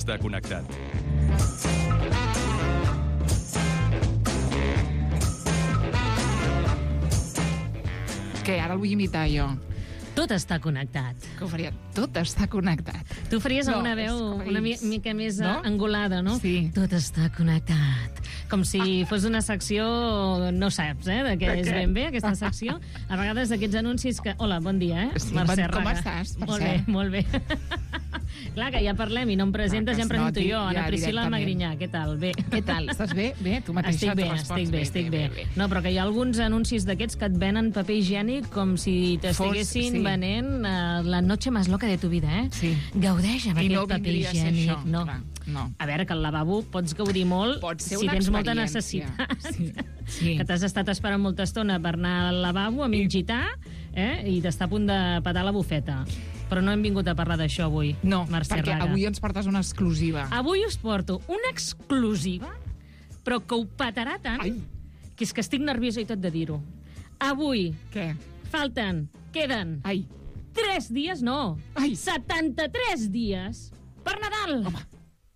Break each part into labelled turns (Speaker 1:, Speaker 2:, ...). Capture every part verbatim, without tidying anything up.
Speaker 1: està connectat.
Speaker 2: Què, ara el vull imitar jo.
Speaker 3: Tot està connectat.
Speaker 2: Que ho faria? Tot està connectat.
Speaker 3: Tu faries
Speaker 2: No,
Speaker 3: una
Speaker 2: és
Speaker 3: veu
Speaker 2: com
Speaker 3: una
Speaker 2: ells.
Speaker 3: mica més
Speaker 2: No?
Speaker 3: angulada, no?
Speaker 2: Sí.
Speaker 3: Tot està connectat. Com si fos una secció, no saps, eh, de què
Speaker 2: De
Speaker 3: és
Speaker 2: què?
Speaker 3: ben bé, aquesta secció. A vegades d'aquests anuncis que... Hola, bon dia, eh?
Speaker 2: Sí,
Speaker 3: Mercè
Speaker 2: bon- com
Speaker 3: Raga.
Speaker 2: estàs,
Speaker 3: Molt
Speaker 2: Mercè?
Speaker 3: bé, molt bé. Clar, que ja parlem i no em presentes,
Speaker 2: Ah, que
Speaker 3: ja em
Speaker 2: es
Speaker 3: presento
Speaker 2: noti
Speaker 3: jo, Ana
Speaker 2: ja
Speaker 3: Priscila
Speaker 2: directament.
Speaker 3: Magrinyà. Què tal? Bé.
Speaker 2: Què tal? Estàs bé? Bé, tu mateixa
Speaker 3: Estic bé,
Speaker 2: t'ho respons.
Speaker 3: estic bé, estic bé. No, però que hi ha alguns anuncis d'aquests que et venen paper higiènic com si t'estiguessin
Speaker 2: sí.
Speaker 3: venent uh, la noche más loca de tu vida, eh?
Speaker 2: Sí.
Speaker 3: Gaudeix amb
Speaker 2: I
Speaker 3: aquest
Speaker 2: no
Speaker 3: paper
Speaker 2: vindria a ser
Speaker 3: higiènic.
Speaker 2: això,
Speaker 3: no.
Speaker 2: clar, no.
Speaker 3: A veure, que al lavabo pots gaudir molt
Speaker 2: Pot ser
Speaker 3: si
Speaker 2: una
Speaker 3: tens molta
Speaker 2: experiència.
Speaker 3: necessitat.
Speaker 2: Sí, sí.
Speaker 3: Que t'has estat esperant molta estona per anar al lavabo a mingitar, eh? I t'està a punt de petar la bufeta. Però no hem vingut a parlar d'això avui,
Speaker 2: No,
Speaker 3: Mercè
Speaker 2: perquè
Speaker 3: Raga.
Speaker 2: avui ens portes una exclusiva.
Speaker 3: Avui us porto una exclusiva, però que ho petarà tant,
Speaker 2: Ai.
Speaker 3: que és que estic nerviosa i tot de dir-ho. Avui
Speaker 2: Què?
Speaker 3: falten, queden,
Speaker 2: Ai,
Speaker 3: tres dies, no,
Speaker 2: Ai.
Speaker 3: setanta-tres dies per Nadal.
Speaker 2: home.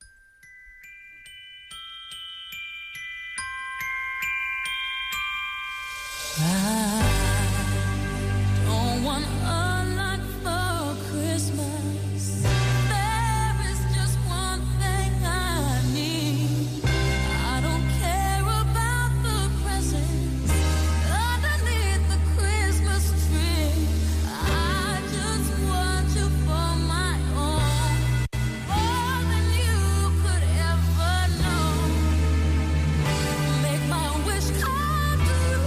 Speaker 4: Don't want a lot for Christmas. There is just one thing I need. I don't care about the presents underneath the Christmas tree. I just want you for my own, more than you could ever know. Make my wish come true.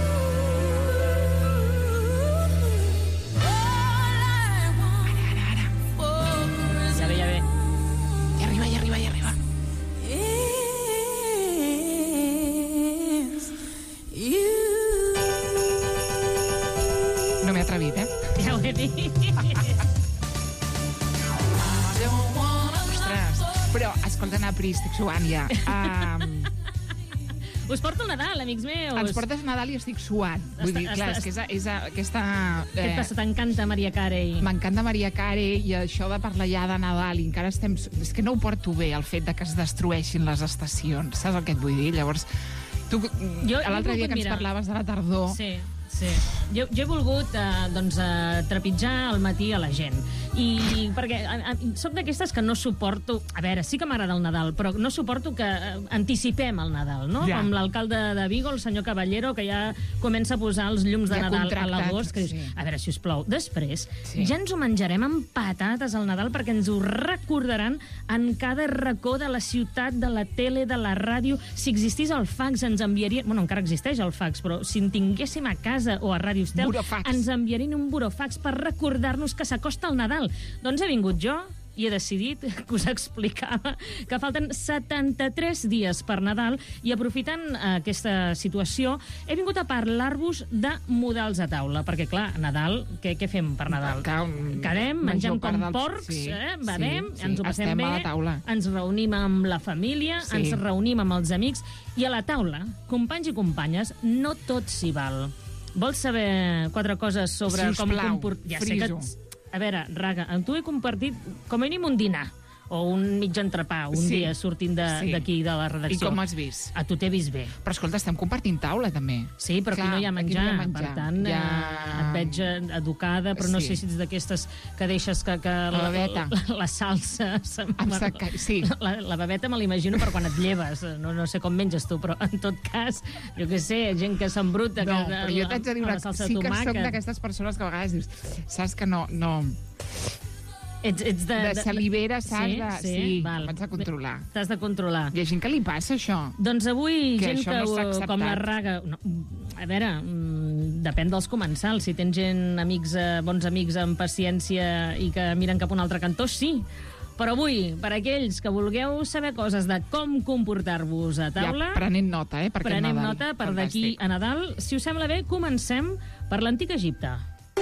Speaker 3: Ja ve, ja ve.
Speaker 2: Ja arriba, ja arriba, ja arriba. No m'he atrevit, eh?
Speaker 3: Ja ho he dit.
Speaker 2: Ostres. Però, escolta, Ana Pri, estic suant ja. Um,
Speaker 3: Us porto el Nadal, amics meus.
Speaker 2: ens portes Nadal i estic suant. Vull
Speaker 3: Està-
Speaker 2: dir, clar,
Speaker 3: està-
Speaker 2: és que és, és aquesta...
Speaker 3: Què et
Speaker 2: Eh,
Speaker 3: passa? T'encanta Maria Carey.
Speaker 2: M'encanta Maria Carey i això de parlar ja de Nadal i encara estem... És que no ho porto bé, el fet de que es destrueixin les estacions. Saps el que et vull dir? Llavors, tu,
Speaker 3: jo he
Speaker 2: l'altre dia
Speaker 3: volgut
Speaker 2: que ens
Speaker 3: mirar.
Speaker 2: parlaves de la tardor...
Speaker 3: Sí, sí. Jo, jo he volgut eh, doncs, eh, trepitjar al matí a la gent. I perquè a, a, soc d'aquestes que no suporto... A veure, sí que m'agrada el Nadal, però no suporto que eh, anticipem el Nadal, no?
Speaker 2: Ja.
Speaker 3: Com l'alcalde de Vigo, el senyor Caballero, que ja comença a posar els llums de
Speaker 2: Ja
Speaker 3: Nadal a
Speaker 2: contractat,
Speaker 3: l'agost, que dius,
Speaker 2: sí.
Speaker 3: a veure, si us plou. Després,
Speaker 2: Sí.
Speaker 3: ja ens ho menjarem amb patates al Nadal perquè ens ho recordaran en cada racó de la ciutat, de la tele, de la ràdio. Si existís el fax, ens enviarien... Bueno, encara existeix el fax, però si en tinguéssim a casa o a Ràdio Estel,
Speaker 2: Burofax.
Speaker 3: ens enviarien un burofax per recordar-nos que s'acosta el Nadal. Doncs he vingut jo i he decidit, que us explicava, que falten setanta-tres dies per Nadal i aprofitant aquesta situació he vingut a parlar-vos de models a taula, perquè clar, Nadal, què, què fem per Nadal?
Speaker 2: Que, um,
Speaker 3: Quedem, mengem
Speaker 2: major part
Speaker 3: com
Speaker 2: dels-
Speaker 3: porcs,
Speaker 2: sí,
Speaker 3: eh? Bevem,
Speaker 2: sí, sí,
Speaker 3: ens ho passem
Speaker 2: estem
Speaker 3: bé,
Speaker 2: a la taula.
Speaker 3: ens reunim amb la família,
Speaker 2: Sí.
Speaker 3: ens reunim amb els amics, i a la taula, companys i companyes, no tot s'hi val. Vols saber quatre coses sobre com
Speaker 2: Sisplau,
Speaker 3: comportar... Ja sé que...
Speaker 2: friso.
Speaker 3: A veure, Raga, amb tu he compartit com a mínim un dinar, o un mig entrepà, un
Speaker 2: Sí.
Speaker 3: dia sortint
Speaker 2: Sí.
Speaker 3: d'aquí, de, de la
Speaker 2: I
Speaker 3: redacció.
Speaker 2: com has vist?
Speaker 3: A tu t'he vist bé.
Speaker 2: Però escolta, estem compartint taula, també.
Speaker 3: Sí, però
Speaker 2: Clar,
Speaker 3: aquí no hi ha
Speaker 2: aquí
Speaker 3: menjar,
Speaker 2: no hi ha menjar.
Speaker 3: per tant,
Speaker 2: Ja-
Speaker 3: eh, et veig eh, educada, però no
Speaker 2: Sí.
Speaker 3: sé si ets d'aquestes que deixes que, que la,
Speaker 2: babeta.
Speaker 3: la, la salsa... se'n-
Speaker 2: Em sap que- sí.
Speaker 3: La, la babeta me l'imagino per quan et lleves, no, no sé com menges tu, però en tot cas, jo què sé, gent que s'embruta...
Speaker 2: No,
Speaker 3: que,
Speaker 2: però jo t'haig de dir
Speaker 3: a
Speaker 2: una
Speaker 3: la salsa
Speaker 2: sí
Speaker 3: de
Speaker 2: que soc
Speaker 3: tomàquet.
Speaker 2: d'aquestes persones que a vegades dius, saps que no... no
Speaker 3: Ets, ets de,
Speaker 2: de salivera, saps?
Speaker 3: Sí,
Speaker 2: de,
Speaker 3: sí,
Speaker 2: sí
Speaker 3: val.
Speaker 2: m'haig de controlar.
Speaker 3: T'has de controlar.
Speaker 2: Hi ha gent que li passa, això.
Speaker 3: Doncs avui,
Speaker 2: Que
Speaker 3: gent
Speaker 2: això
Speaker 3: que,
Speaker 2: no està acceptat.
Speaker 3: com la Raga... No, a veure, mm, depèn dels comensals. Si tens gent, amics, eh, bons amics amb paciència i que miren cap a un altre cantó, sí. Però avui, per aquells que vulgueu saber coses de com comportar-vos a taula...
Speaker 2: Ja, prenent nota, eh? Perquè
Speaker 3: prenem
Speaker 2: Nadal.
Speaker 3: nota per d'aquí
Speaker 2: Fantàstic.
Speaker 3: a Nadal. Si us sembla bé, comencem per l'antic Egipte.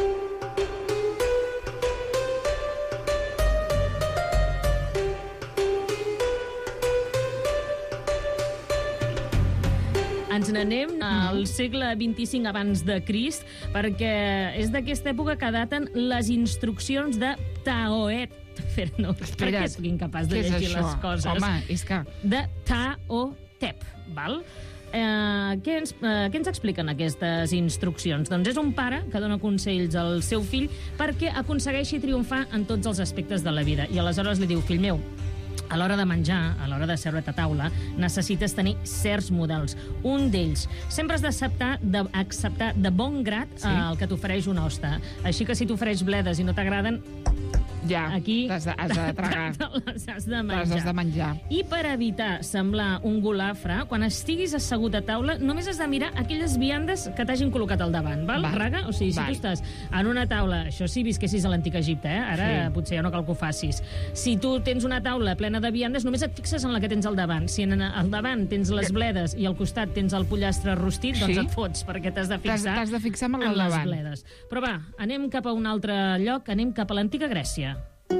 Speaker 3: Ens n'anem al segle vint-i-cinc abans de Crist, perquè és d'aquesta època que daten les instruccions de Ptaoet. Espera, no, per què soc incapaç de
Speaker 2: què és
Speaker 3: llegir
Speaker 2: això?
Speaker 3: les coses?
Speaker 2: Home, és que...
Speaker 3: De Tao-Tep, val? Eh, què, ens, eh, què ens expliquen aquestes instruccions? Doncs és un pare que dona consells al seu fill perquè aconsegueixi triomfar en tots els aspectes de la vida. I aleshores li diu, fill meu, a l'hora de menjar, a l'hora de seure't a taula, necessites tenir certs models. Un d'ells, sempre has d'acceptar de, acceptar de bon grat sí. eh, el que t'ofereix un hoste. Així que si t'ofereix bledes i no t'agraden,
Speaker 2: ja,
Speaker 3: aquí
Speaker 2: has de, has de tragar.
Speaker 3: les has de menjar.
Speaker 2: Les has de menjar.
Speaker 3: I per evitar semblar un golafre, quan estiguis assegut a taula, només has de mirar aquelles viandes que t'hagin col·locat al davant, val,
Speaker 2: val.
Speaker 3: Raga? O sigui, si
Speaker 2: val.
Speaker 3: tu estàs en una taula, això si visquessis a l'antic Egipte, eh? Ara
Speaker 2: sí.
Speaker 3: potser ja no cal que ho facis. Si tu tens una taula plena de viandes, només et fixes en la que tens al davant. Si en, al davant tens les bledes i al costat tens el pollastre rostit, doncs
Speaker 2: sí?
Speaker 3: et fots, perquè t'has de fixar,
Speaker 2: t'has de fixar en,
Speaker 3: en les
Speaker 2: davant.
Speaker 3: bledes. Però va, anem cap a un altre lloc, anem cap a l'antiga Grècia.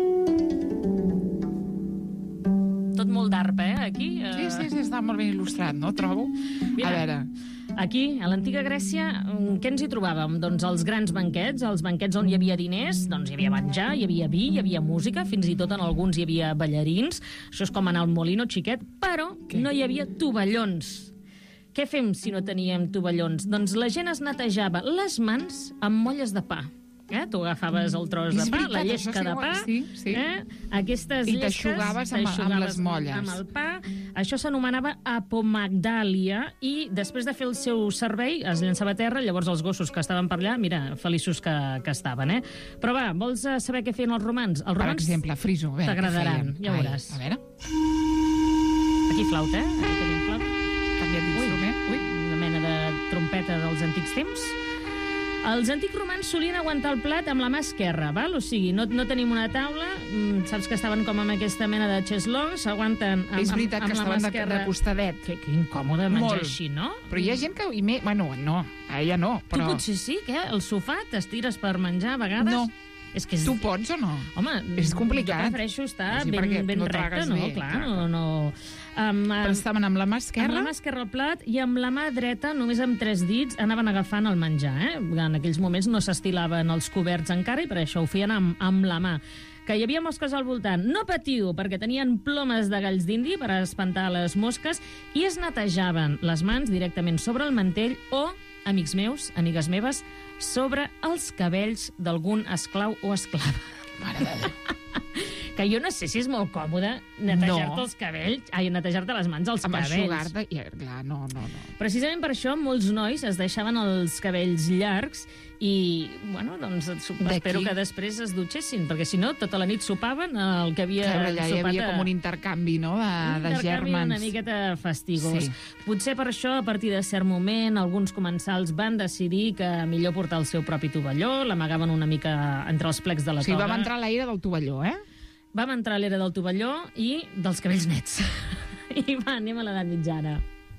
Speaker 3: Tot molt d'arp, eh, aquí?
Speaker 2: Sí, sí, sí, està molt ben il·lustrat, no? Trobo.
Speaker 3: Mira,
Speaker 2: a veure...
Speaker 3: Aquí, a l'antiga Grècia, què ens hi trobàvem? Doncs els grans banquets, els banquets on hi havia diners, doncs hi havia menjar, hi havia vi, hi havia música, fins i tot en alguns hi havia ballarins. Això és com anar al Molino xiquet, però què? No hi havia tovallons. Què fem si no teníem tovallons? Doncs la gent es netejava les mans amb molles de pa. Eh? Tu agafaves el tros de pa, la llesca de pa,
Speaker 2: sí, sí.
Speaker 3: Eh? Aquestes
Speaker 2: i
Speaker 3: llesques
Speaker 2: t'aixugaves amb, amb les molles.
Speaker 3: Amb el pa. Això s'anomenava apomagdàlia i després de fer el seu servei es llançava a terra, llavors els gossos que estaven per allà, mira, feliços que, que estaven, eh? Però va, vols saber què feien els romans? Els romans
Speaker 2: per exemple, friso, a veure,
Speaker 3: t'agradaran, ja veuràs.
Speaker 2: Ai, a veure.
Speaker 3: Aquí flauta, eh? Aquí tenim flauta.
Speaker 2: Canviat d'instrument. Ui.
Speaker 3: Una mena de trompeta dels antics temps. Els antics romans solien aguantar el plat amb la mà esquerra, val? O sigui, no, no tenim una taula, saps que estaven com amb aquesta mena de cheslong, s'aguanten amb,
Speaker 2: és veritat
Speaker 3: amb, amb
Speaker 2: que
Speaker 3: la
Speaker 2: estaven
Speaker 3: mà
Speaker 2: de,
Speaker 3: esquerra.
Speaker 2: de costadet.
Speaker 3: Que, que incòmode menjar
Speaker 2: Molt.
Speaker 3: Així, no?
Speaker 2: Però hi ha gent que... I me... Bueno, no, a ella no, però...
Speaker 3: Tu potser sí, que al sofà t'estires per menjar a vegades?
Speaker 2: No.
Speaker 3: És que és...
Speaker 2: Tu pots o no?
Speaker 3: Home,
Speaker 2: és complicat.
Speaker 3: Jo prefereixo estar
Speaker 2: sí,
Speaker 3: ben, ben
Speaker 2: no
Speaker 3: recte, no?
Speaker 2: Bé,
Speaker 3: clar,
Speaker 2: clar,
Speaker 3: no... no. Um,
Speaker 2: Però estaven amb la mà esquerra?
Speaker 3: Amb la mà esquerra al plat i amb la mà dreta, només amb tres dits, anaven agafant el menjar. Eh? En aquells moments no s'estilaven els coberts encara i per això ho feien amb, amb la mà. Que hi havia mosques al voltant. No patiu, perquè tenien plomes de galls d'indi per espantar les mosques i es netejaven les mans directament sobre el mantell o, amics meus, amigues meves, sobre els cabells d'algun esclau o esclava.
Speaker 2: Mare de Déu.
Speaker 3: Que jo no sé si és molt còmode netejar-te
Speaker 2: no.
Speaker 3: els cabells, ai, netejar-te les mans als
Speaker 2: amb
Speaker 3: cabells.
Speaker 2: Amb eixugar-te, ja, clar, no, no, no.
Speaker 3: Precisament per això molts nois es deixaven els cabells llargs i, bueno, doncs espero que després es dutxessin, perquè si no, tota la nit sopaven el que havia
Speaker 2: Clar, allà
Speaker 3: sopat.
Speaker 2: Hi havia com un intercanvi, no?, de,
Speaker 3: un
Speaker 2: de
Speaker 3: intercanvi
Speaker 2: germans.
Speaker 3: una miqueta fastigós.
Speaker 2: Sí.
Speaker 3: Potser per això, a partir de cert moment, alguns comensals van decidir que millor portar el seu propi tovalló, l'amagaven una mica entre els plecs de la
Speaker 2: o sigui,
Speaker 3: toga.
Speaker 2: vam entrar a l'aire del tovalló, eh?
Speaker 3: Vam entrar a l'era del tovalló i dels cabells nets. I va, anem a l'edat mitjana.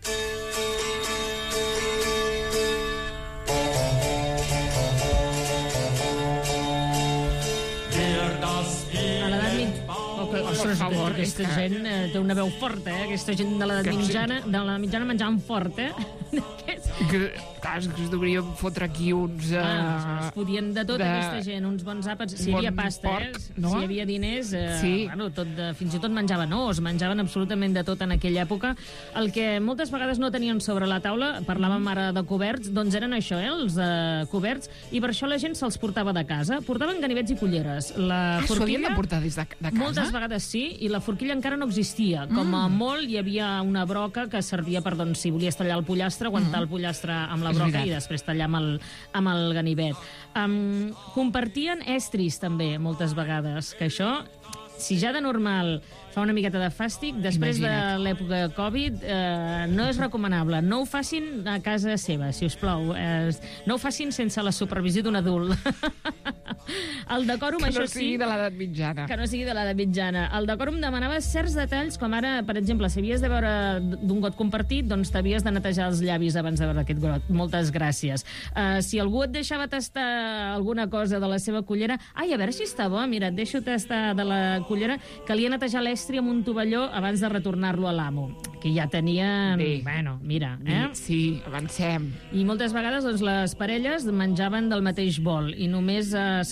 Speaker 3: A l'edat mitjana... Ostres,
Speaker 2: Per favor,
Speaker 3: aquesta
Speaker 2: és que-
Speaker 3: gent eh, té una veu forta, eh? Aquesta gent de l'edat
Speaker 2: Que sí.
Speaker 3: mitjana, de l'edat mitjana menjaven fort, eh?
Speaker 2: Que, clar, és que es devien fotre aquí uns... Uh,
Speaker 3: Ah, es podien de tot,
Speaker 2: de-
Speaker 3: aquesta gent, uns bons àpats. Si hi havia
Speaker 2: bon
Speaker 3: pasta,
Speaker 2: porc,
Speaker 3: eh?
Speaker 2: no?
Speaker 3: Si hi havia diners, eh,
Speaker 2: Sí.
Speaker 3: bueno, tot de, fins i tot menjaven ous, menjaven absolutament de tot en aquella època. El que moltes vegades no tenien sobre la taula, parlàvem ara de coberts, doncs eren això, eh, els eh, coberts, i per això la gent se'ls portava de casa. Portaven ganivets i culleres. La
Speaker 2: Ah, s'ho havien de portar des de, de casa?
Speaker 3: Moltes vegades sí, i la forquilla encara no existia. Com a
Speaker 2: Mm.
Speaker 3: molt hi havia una broca que servia per, doncs, si volies tallar el pollastre, aguantar el pollastre amb la
Speaker 2: És
Speaker 3: broca
Speaker 2: veritat.
Speaker 3: i després tallar amb el, amb el ganivet. Um, compartien estris, també, moltes vegades, que això, si ja de normal fa una miqueta de fàstic, després
Speaker 2: Imagina't.
Speaker 3: de l'època Covid eh, no és recomanable. No ho facin a casa seva, si us plau. Eh, no ho facin sense la supervisió d'un adult. El decòrum,
Speaker 2: Que
Speaker 3: això
Speaker 2: no
Speaker 3: sí...
Speaker 2: sigui de l'edat mitjana.
Speaker 3: Que no sigui de l'edat mitjana. El decòrum demanava certs detalls, com ara, per exemple, si havies de beure d'un got compartit, doncs t'havies de netejar els llavis abans de beure aquest got. Moltes gràcies. Uh, si algú et deixava tastar alguna cosa de la seva cullera, ai, a veure si està bo, mira, et deixo tastar de la cullera, calia netejar l'estri amb un tovalló abans de retornar-lo a l'amo, que ja tenien...
Speaker 2: Bé.
Speaker 3: Bueno, mira, eh?
Speaker 2: Sí, avancem.
Speaker 3: I moltes vegades doncs, les parelles menjaven del mateix bol i només eh, s'esperava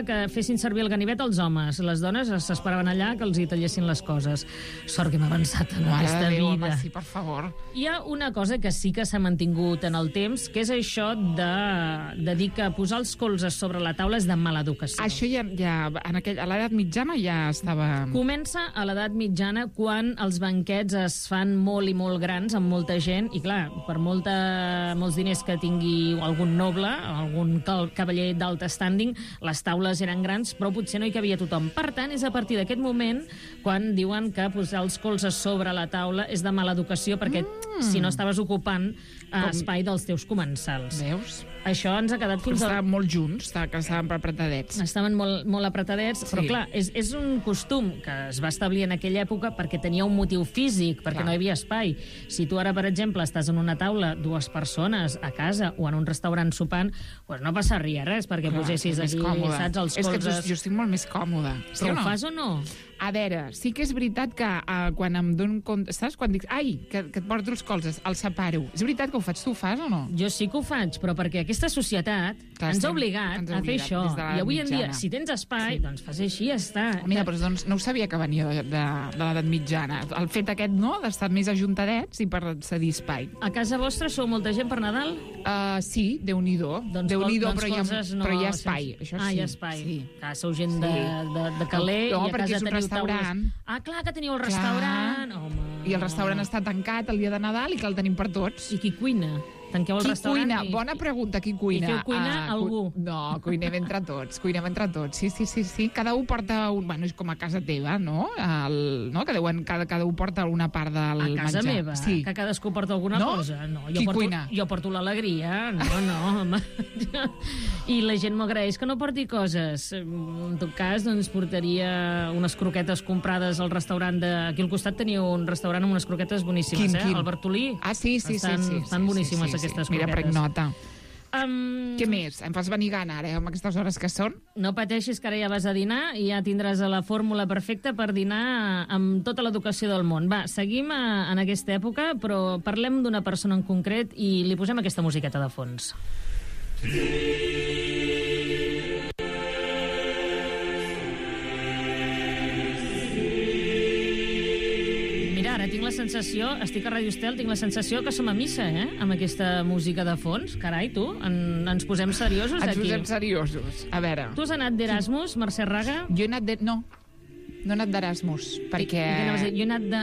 Speaker 3: que fessin servir el ganivet els homes. Les dones s'esperaven allà que els hi tallessin les coses. Sort que hem avançat en
Speaker 2: Mare
Speaker 3: aquesta
Speaker 2: de Déu,
Speaker 3: vida.
Speaker 2: home, sí, per favor.
Speaker 3: Hi ha una cosa que sí que s'ha mantingut en el temps, que és això de, de dir que posar els colzes sobre la taula és de mala educació.
Speaker 2: Això ja, ja en aquell, a l'edat mitjana ja estava...
Speaker 3: Comença a l'edat mitjana, quan els banquets es fan molt i molt grans, amb molta gent, i clar, per molta, molts diners que tingui algun noble, algun cavaller d'alt standing, les taules eren grans, però potser no hi cabia tothom. Per tant, és a partir d'aquest moment quan diuen que posar els colzes sobre la taula és de mala educació, perquè mm. si no estaves ocupant eh, espai dels teus comensals.
Speaker 2: Veus?
Speaker 3: Això ens ha quedat fins
Speaker 2: Però
Speaker 3: al...
Speaker 2: estaven molt junts, que estaven apretadets.
Speaker 3: Estaven molt, molt apretadets, sí. Però clar, és, és un costum que es va establir en aquella època perquè tenia un motiu físic, perquè
Speaker 2: Clar.
Speaker 3: no hi havia espai. Si tu ara, per exemple, estàs en una taula, dues persones, a casa o en un restaurant sopant, doncs no passaria res perquè
Speaker 2: Clar,
Speaker 3: posessis
Speaker 2: és més
Speaker 3: aquí,
Speaker 2: còmode.
Speaker 3: saps, els
Speaker 2: És que
Speaker 3: colzes...
Speaker 2: jo, jo estic molt més còmode. Sí
Speaker 3: Però
Speaker 2: o
Speaker 3: ho
Speaker 2: no?
Speaker 3: fas o no?
Speaker 2: A veure, sí que és veritat que uh, quan em dono compte... Saps? Quan dic, ai, que, que et porto els colzes, els separo. És veritat que ho faig, tu ho fas o no?
Speaker 3: Jo sí que ho faig, però perquè aquesta societat
Speaker 2: Clar,
Speaker 3: ens ha
Speaker 2: estem-
Speaker 3: obligat
Speaker 2: ens ha
Speaker 3: a fer
Speaker 2: obligat
Speaker 3: això.
Speaker 2: des de l'edat
Speaker 3: I avui en dia,
Speaker 2: mitjana.
Speaker 3: si tens espai,
Speaker 2: Sí.
Speaker 3: doncs fas així i ja està.
Speaker 2: Mira, però doncs no ho sabia que venia de, de, de l'edat mitjana. El fet aquest, no?, d'estar més ajuntadets i per cedir espai.
Speaker 3: A casa vostra sou molta gent per Nadal?
Speaker 2: Uh, sí, Déu-n'hi-do.
Speaker 3: Doncs,
Speaker 2: Déu-n'hi-do,
Speaker 3: doncs
Speaker 2: però, hi ha,
Speaker 3: colzes no,
Speaker 2: però hi ha espai. Això
Speaker 3: ah,
Speaker 2: sí.
Speaker 3: hi ha espai.
Speaker 2: Sí.
Speaker 3: Clar, sou gent
Speaker 2: Sí.
Speaker 3: de, de, de caler
Speaker 2: No,
Speaker 3: i a
Speaker 2: perquè
Speaker 3: casa
Speaker 2: és un
Speaker 3: teniu
Speaker 2: restaurant.
Speaker 3: taules... Ah, clar, que teniu el restaurant. Home.
Speaker 2: I el restaurant està tancat el dia de Nadal i que el tenim per tots.
Speaker 3: I qui cuina? Tanqueu el
Speaker 2: Qui
Speaker 3: restaurant
Speaker 2: cuina?
Speaker 3: i...
Speaker 2: Bona pregunta, qui cuina?
Speaker 3: I feu cuina
Speaker 2: Ah,
Speaker 3: algú?
Speaker 2: cu- No, cuinem entre tots, cuinem entre tots. Sí, sí, sí, sí. Cada un porta un... Bueno, és com a casa teva, no? El, no? Que deuen, cada, cada un porta una part del
Speaker 3: A casa
Speaker 2: menjar.
Speaker 3: meva?
Speaker 2: Sí.
Speaker 3: Que cadascú porta alguna
Speaker 2: No?
Speaker 3: cosa? No, jo
Speaker 2: Qui
Speaker 3: porto,
Speaker 2: cuina?
Speaker 3: Jo porto l'alegria. No, no, home. I la gent m'agraeix que no porti coses. En tot cas, doncs, portaria unes croquetes comprades al restaurant de... Aquí al costat teniu un restaurant amb unes croquetes boníssimes,
Speaker 2: Quin,
Speaker 3: eh?
Speaker 2: quin?
Speaker 3: El Bartolí.
Speaker 2: Ah, sí, sí,
Speaker 3: estan,
Speaker 2: sí. sí,
Speaker 3: Estan
Speaker 2: sí,
Speaker 3: boníssimes,
Speaker 2: sí, sí,
Speaker 3: aquestes
Speaker 2: sí. Mira,
Speaker 3: croquetes.
Speaker 2: prenc nota.
Speaker 3: Um,
Speaker 2: Què més? Em fas venir gana, ara, amb aquestes hores que són?
Speaker 3: No pateixis, que ara ja vas a dinar i ja tindràs la fórmula perfecta per dinar amb tota l'educació del món. Va, seguim a, en aquesta època, però parlem d'una persona en concret i li posem aquesta musiqueta de fons. Mira, ara tinc la sensació, estic a Radio Estel, tinc la sensació que som a missa, eh?, amb aquesta música de fons. Carai, tu, en, ens posem seriosos
Speaker 2: Ens
Speaker 3: aquí.
Speaker 2: posem seriosos. A veure,
Speaker 3: Tu has anat d'Erasmus, Mercè Raga?
Speaker 2: jo he anat de... No, no he anat d'Erasmus, perquè...
Speaker 3: I, i què anaves a dir? Jo he anat de...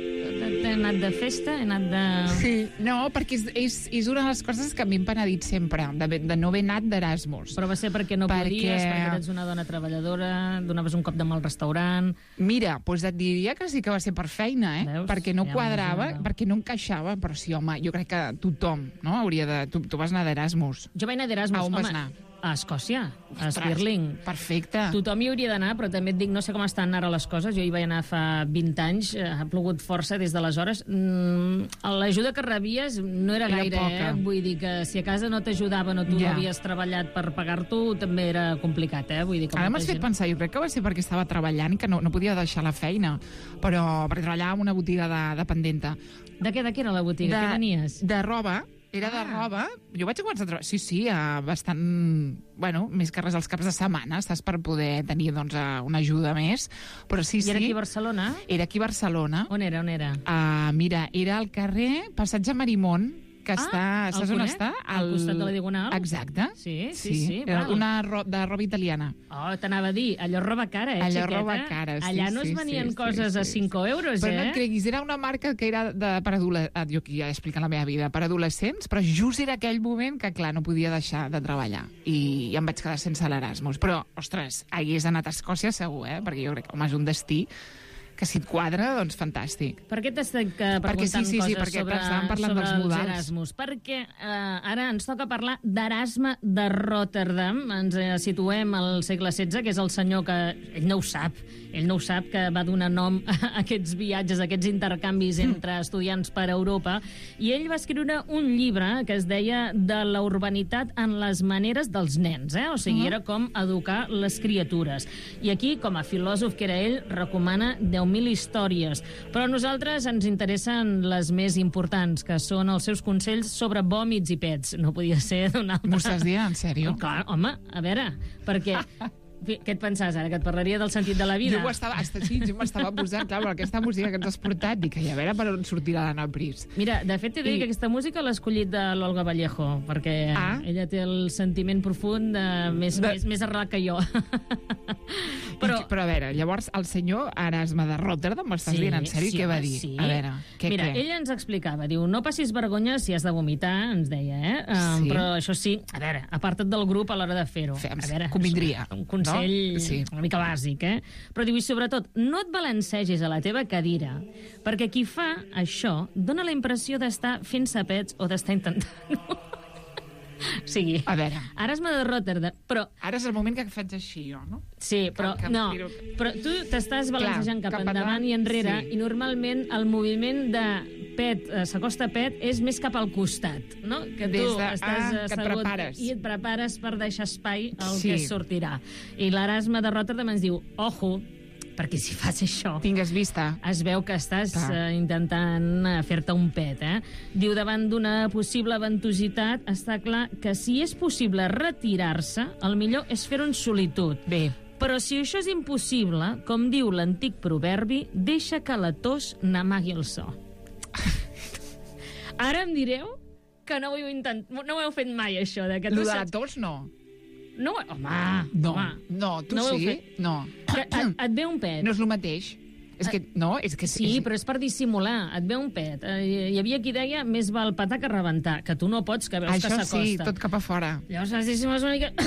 Speaker 3: He anat de festa, he anat de...
Speaker 2: Sí, no, perquè és, és, és una de les coses que a mi em penedit sempre, de, de no haver anat d'Erasmus.
Speaker 3: Però va ser perquè no
Speaker 2: Perquè-
Speaker 3: podies, perquè ets una dona treballadora, donaves un cop de mal al restaurant...
Speaker 2: Mira, doncs et diria que sí que va ser per feina, eh?
Speaker 3: Veus?
Speaker 2: Perquè no
Speaker 3: Ja
Speaker 2: quadrava,
Speaker 3: m'imagino.
Speaker 2: perquè no encaixava. Però sí, home, jo crec que tothom, no?, hauria de... Tu, tu vas anar d'Erasmus.
Speaker 3: Jo vaig anar d'Erasmus,
Speaker 2: A on
Speaker 3: home,
Speaker 2: vas anar?
Speaker 3: a Escòcia, a
Speaker 2: Ostres,
Speaker 3: Stirling.
Speaker 2: Perfecte.
Speaker 3: Tothom hi hauria d'anar, però també et dic, no sé com estan ara les coses, jo hi vaig anar fa vint anys, eh, ha plogut força des d'aleshores. Mm, l'ajuda que rebies no era,
Speaker 2: Era
Speaker 3: gaire,
Speaker 2: poca.
Speaker 3: eh? Vull dir que si a casa no t'ajudaven o tu
Speaker 2: Ja.
Speaker 3: no havies treballat per pagar-t'ho, també era complicat, eh? Vull dir que
Speaker 2: Ara
Speaker 3: molta
Speaker 2: m'has fet
Speaker 3: gent-
Speaker 2: pensar, jo crec que va ser perquè estava treballant i que no, no podia deixar la feina, però perquè treballava en una botiga de, de pendenta.
Speaker 3: De què, de què era la botiga?
Speaker 2: de,
Speaker 3: Què venies?
Speaker 2: De roba, era de
Speaker 3: Ah.
Speaker 2: roba. Jo vaig començar a treballar, sí, sí, a bastant, bueno, més que res als caps de setmana, saps, per poder tenir, doncs, a- una ajuda més. Però sí,
Speaker 3: I
Speaker 2: sí,
Speaker 3: era aquí a Barcelona?
Speaker 2: era aquí a Barcelona.
Speaker 3: On era, on era?
Speaker 2: Uh, mira, era al carrer Passatge Marimón, que
Speaker 3: Ah,
Speaker 2: està...
Speaker 3: el
Speaker 2: Saps on
Speaker 3: conec?
Speaker 2: està?
Speaker 3: Al costat de la Diagonal?
Speaker 2: Exacte.
Speaker 3: Sí, sí, sí,
Speaker 2: Era
Speaker 3: val.
Speaker 2: una ro de roba italiana.
Speaker 3: Oh, t'anava a dir, allò roba cara, eh,
Speaker 2: Allò
Speaker 3: xiqueta?
Speaker 2: roba cara, sí,
Speaker 3: Allà no
Speaker 2: sí,
Speaker 3: es venien
Speaker 2: sí,
Speaker 3: coses
Speaker 2: sí,
Speaker 3: a
Speaker 2: sí,
Speaker 3: cinco euros,
Speaker 2: Però
Speaker 3: eh?
Speaker 2: no et creguis, era una marca que era de, per adolescents, jo aquí ja he explicat la meva vida, per adolescents, però just era aquell moment que, clar, no podia deixar de treballar. I, i em vaig quedar sense l'Erasmus. Però, ostres, hagués anat a Escòcia segur, eh? Perquè jo crec que, home, és un destí que si et quadra, doncs fantàstic.
Speaker 3: Per què t'estic eh,
Speaker 2: Perquè
Speaker 3: preguntant
Speaker 2: sí, sí, sí,
Speaker 3: coses
Speaker 2: perquè
Speaker 3: sobre,
Speaker 2: estàvem parlant
Speaker 3: sobre
Speaker 2: dels
Speaker 3: els
Speaker 2: modals.
Speaker 3: Erasmus? Perquè eh, ara ens toca parlar d'Erasme de Rotterdam. Ens eh, situem al segle setze, que és el senyor que... Ell no ho sap, ell no ho sap, que va donar nom a aquests viatges, a aquests intercanvis entre estudiants per Europa. I ell va escriure un llibre que es deia De la urbanitat en les maneres dels nens, eh? O sigui, era com educar les criatures. I aquí, com a filòsof que era ell, recomana deu mil històries, però a nosaltres ens interessen les més importants, que són els seus consells sobre vòmits i pets. No podia ser d'una altra...
Speaker 2: M'ho estàs dient, en sèrio?
Speaker 3: Clar, home, a veure, perquè Què et pensaves ara, que et parlaria del sentit de la vida?
Speaker 2: Jo ho estava, hasta, sí, jo m'estava posant, clar, aquesta música que ens has portat, dic, a veure per on sortirà l'Anna Pris.
Speaker 3: Mira, de fet, t'he de dir
Speaker 2: I-
Speaker 3: que aquesta música l'ha escollit de l'Olga Vallejo, perquè
Speaker 2: Ah.
Speaker 3: ella té el sentiment profund de, més,
Speaker 2: De-
Speaker 3: més, més arrelat que jo.
Speaker 2: Però, però a veure, llavors el senyor Erasme de Rotterdam, m'estàs
Speaker 3: Sí,
Speaker 2: dient en sèrio?
Speaker 3: sí,
Speaker 2: Què va
Speaker 3: home,
Speaker 2: dir?
Speaker 3: sí.
Speaker 2: A veure, què,
Speaker 3: Mira,
Speaker 2: què?
Speaker 3: ella ens explicava, diu, no passis vergonya si has de vomitar, ens deia, eh? Um,
Speaker 2: Sí.
Speaker 3: Però això sí, a veure, aparta't del grup a l'hora de fer-ho.
Speaker 2: Fe- em
Speaker 3: A veure,
Speaker 2: convindria,
Speaker 3: un consell
Speaker 2: no? Sí.
Speaker 3: una mica bàsic, eh? Però diu, i sobretot, no et balancegis a la teva cadira, perquè qui fa això dona la impressió d'estar fent-se pets o d'estar intentant-ho. O sigui,
Speaker 2: A veure,
Speaker 3: Erasme de Rotterdam, però
Speaker 2: ara és el moment que faig així, jo, no?
Speaker 3: sí, però
Speaker 2: que em
Speaker 3: no,
Speaker 2: tiro-
Speaker 3: però tu t'estàs balancejant
Speaker 2: Clar,
Speaker 3: cap,
Speaker 2: cap
Speaker 3: endavant
Speaker 2: endavant,
Speaker 3: i enrere
Speaker 2: sí.
Speaker 3: i normalment el moviment de pet, eh, s'acosta pet, és més cap al costat, no? Que tu
Speaker 2: Des de-
Speaker 3: estàs
Speaker 2: ah,
Speaker 3: eh,
Speaker 2: que et
Speaker 3: assegut
Speaker 2: prepares.
Speaker 3: i et prepares per deixar espai al
Speaker 2: Sí.
Speaker 3: que sortirà. I l'Erasme de Rotterdam ens diu, ojo, perquè si fas això
Speaker 2: Tingues vista.
Speaker 3: es veu que estàs
Speaker 2: Clar.
Speaker 3: eh, intentant eh, fer-te un pet, eh? Diu, davant d'una possible ventositat, està clar que si és possible retirar-se, el millor és fer-ho en solitud.
Speaker 2: Bé,
Speaker 3: Però si això és impossible, com diu l'antic proverbi, deixa que la tos n'amagui el so. Ara em direu que no ho heu, intent... no ho heu fet mai, això. De que tu
Speaker 2: lo de la
Speaker 3: saps...
Speaker 2: tos no.
Speaker 3: No, ho- home,
Speaker 2: No,
Speaker 3: home.
Speaker 2: no, tu
Speaker 3: No ho heu
Speaker 2: sí?
Speaker 3: fet?
Speaker 2: No.
Speaker 3: Que et, et ve un pet.
Speaker 2: No és el mateix. És que, no, és que...
Speaker 3: Sí, però és per dissimular. Et ve un pet. Eh, hi havia qui deia més val petar que rebentar, que tu no pots, que veus
Speaker 2: Això
Speaker 3: que s'acosta.
Speaker 2: sí, tot cap a fora.
Speaker 3: Llavors has dissimulat una mica...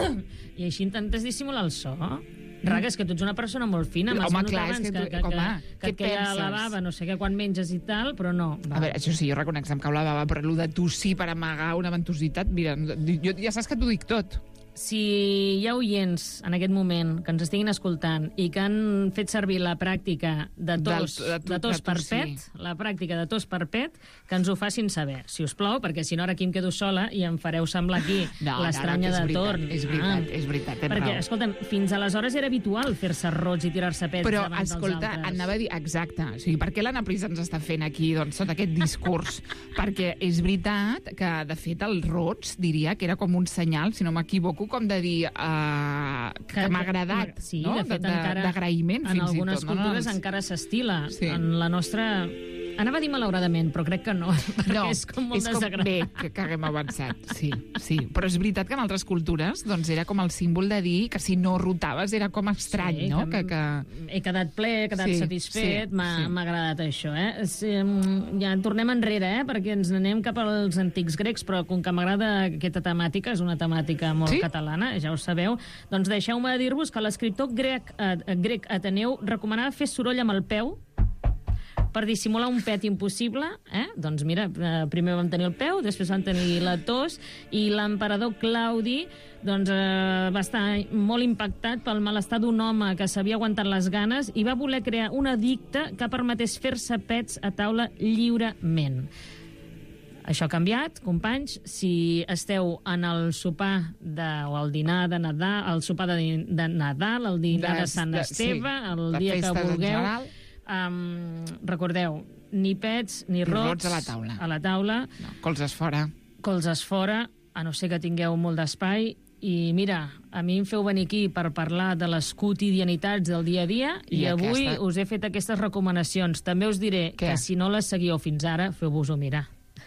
Speaker 3: I així intentes dissimular el so. Raga, és que tu ets una persona molt fina. M'has
Speaker 2: Home,
Speaker 3: notat
Speaker 2: clar, és
Speaker 3: abans
Speaker 2: que
Speaker 3: que,
Speaker 2: tu-
Speaker 3: que,
Speaker 2: home,
Speaker 3: que,
Speaker 2: què
Speaker 3: que et queia
Speaker 2: penses?
Speaker 3: la bava, no sé què, quan menges i tal, però no.
Speaker 2: A veure, això sí, jo reconec que em cau la bava, però el de tossir per amagar una ventositat, mira, jo ja saps que t'ho dic tot.
Speaker 3: Si hi ha oients en aquest moment que ens estiguin escoltant i que han fet servir la pràctica de tos,
Speaker 2: Del- de-
Speaker 3: de tos
Speaker 2: de
Speaker 3: per
Speaker 2: tossir.
Speaker 3: pet, la pràctica de tos per pet, que ens ho facin saber, si us plau, perquè si no ara aquí em quedo sola i em fareu semblar aquí
Speaker 2: No,
Speaker 3: l'estranya
Speaker 2: no, no, que és
Speaker 3: de
Speaker 2: veritat,
Speaker 3: torn.
Speaker 2: és veritat, és veritat, tens
Speaker 3: Perquè,
Speaker 2: raó.
Speaker 3: escolta'm, fins aleshores era habitual fer-se rots i tirar-se pets
Speaker 2: Però,
Speaker 3: davant
Speaker 2: escolta,
Speaker 3: dels altres.
Speaker 2: anava a dir... Exacte. O sigui, per què l'Anna Pris ens està fent aquí doncs, tot aquest discurs? Perquè és veritat que, de fet, els rots, diria que era com un senyal, si no m'equivoco, com de dir uh, que, que m'ha agradat,
Speaker 3: sí,
Speaker 2: no?
Speaker 3: de fet,
Speaker 2: De- de-
Speaker 3: encara,
Speaker 2: d'agraïment,
Speaker 3: en
Speaker 2: fins i
Speaker 3: algunes
Speaker 2: tot.
Speaker 3: cultures
Speaker 2: no?
Speaker 3: encara s'estila.
Speaker 2: Sí.
Speaker 3: En la nostra... Anava a dir malauradament, però crec que no, perquè
Speaker 2: No,
Speaker 3: és com molt
Speaker 2: és com,
Speaker 3: desagradat.
Speaker 2: bé que, que haguem avançat, sí, sí. Però és veritat que en altres cultures doncs, era com el símbol de dir que si no rotaves era com estrany,
Speaker 3: Sí,
Speaker 2: no?
Speaker 3: que
Speaker 2: Que, que...
Speaker 3: He quedat ple, he quedat
Speaker 2: Sí,
Speaker 3: satisfet,
Speaker 2: sí,
Speaker 3: m'ha
Speaker 2: sí.
Speaker 3: m'ha agradat això, eh? Sí, mm, ja tornem enrere, eh? Perquè ens n'anem cap als antics grecs, però com que m'agrada aquesta temàtica, és una temàtica molt
Speaker 2: Sí?
Speaker 3: catalana, ja ho sabeu, doncs deixeu-me dir-vos que l'escriptor grec, eh, grec Ateneu recomanava fer soroll amb el peu per dissimular un pet impossible, eh? Doncs mira, eh, primer vam tenir el peu, després vam tenir la tos, i l'emperador Claudi doncs, eh, va estar molt impactat pel malestar d'un home que s'havia aguantat les ganes i va voler crear un edicte que permetés fer-se pets a taula lliurement. Això ha canviat, companys. Si esteu en el sopar de, o el dinar de Nadal, el sopar de, de Nadal, el dinar de, de Sant
Speaker 2: de-
Speaker 3: Esteve,
Speaker 2: sí,
Speaker 3: el
Speaker 2: de
Speaker 3: dia que
Speaker 2: festes en
Speaker 3: vulgueu,
Speaker 2: general.
Speaker 3: um, recordeu, ni pets ni rots,
Speaker 2: rots a la taula.
Speaker 3: a la taula,
Speaker 2: No, colzes fora.
Speaker 3: colzes fora, a no ser que tingueu molt d'espai. I mira, a mi em feu venir aquí per parlar de les quotidianitats del dia a dia i,
Speaker 2: I
Speaker 3: avui
Speaker 2: aquesta-
Speaker 3: us he fet aquestes recomanacions. També us diré
Speaker 2: Què?
Speaker 3: que si no les seguíeu fins ara, feu-vos-ho mirar.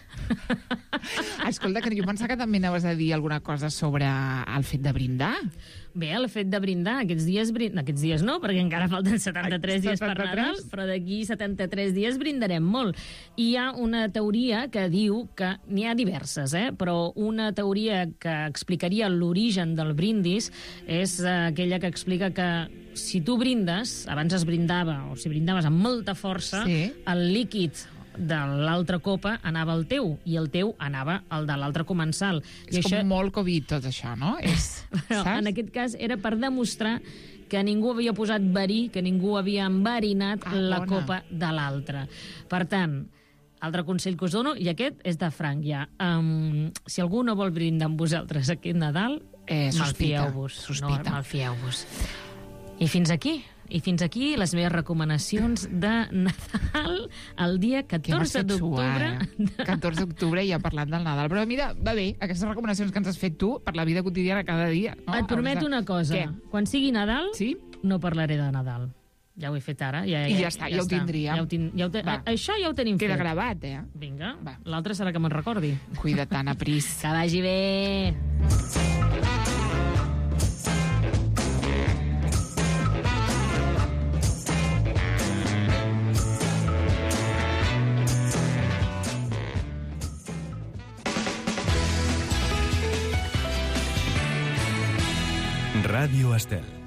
Speaker 2: Escolta, que jo pensava que també anaves a dir alguna cosa sobre el fet de brindar.
Speaker 3: Bé, el fet de brindar, aquests dies... Brin... Aquests dies no, perquè encara falten setanta-tres
Speaker 2: Ai,
Speaker 3: dies per
Speaker 2: setanta-tres?
Speaker 3: Nadal, però d'aquí setanta-tres dies brindarem molt. I hi ha una teoria que diu que... N'hi ha diverses, eh? Però una teoria que explicaria l'origen del brindis és eh, aquella que explica que si tu brindes, abans es brindava, o si brindaves amb molta força,
Speaker 2: Sí.
Speaker 3: el líquid de l'altra copa anava al teu, i el teu anava al de l'altre comensal. I
Speaker 2: És com molt Covid, tot això, no? És,
Speaker 3: Però,
Speaker 2: saps?
Speaker 3: en aquest cas era per demostrar que ningú havia posat verí, que ningú havia enverinat
Speaker 2: Ah,
Speaker 3: la
Speaker 2: bona.
Speaker 3: copa de l'altre. Per tant, altre consell que us dono, i aquest és de franc ja. Um, si algú no vol brindar amb vosaltres aquest Nadal,
Speaker 2: Eh, sospita,
Speaker 3: malfieu-vos.
Speaker 2: sospita.
Speaker 3: No, malfieu-vos. I fins aquí. I fins aquí les meves recomanacions de Nadal el dia catorze d'octubre.
Speaker 2: Eh? catorze d'octubre i ja parlant del Nadal. Però mira, va bé, aquestes recomanacions que ens has fet tu per la vida quotidiana cada dia. No?
Speaker 3: Et prometo una cosa.
Speaker 2: Què?
Speaker 3: Quan sigui Nadal,
Speaker 2: Sí?
Speaker 3: no parlaré de Nadal. Ja ho he fet ara. Ja,
Speaker 2: I ja està, ja ho tindríem.
Speaker 3: Ja ho tin, ja ho te,
Speaker 2: Va.
Speaker 3: això ja ho tenim
Speaker 2: Queda
Speaker 3: fet.
Speaker 2: gravat, eh?
Speaker 3: Vinga,
Speaker 2: Va.
Speaker 3: l'altre serà que me'n recordi.
Speaker 2: Cuida't, Anna Pris.
Speaker 3: Que vagi bé!
Speaker 1: Ràdio Estel.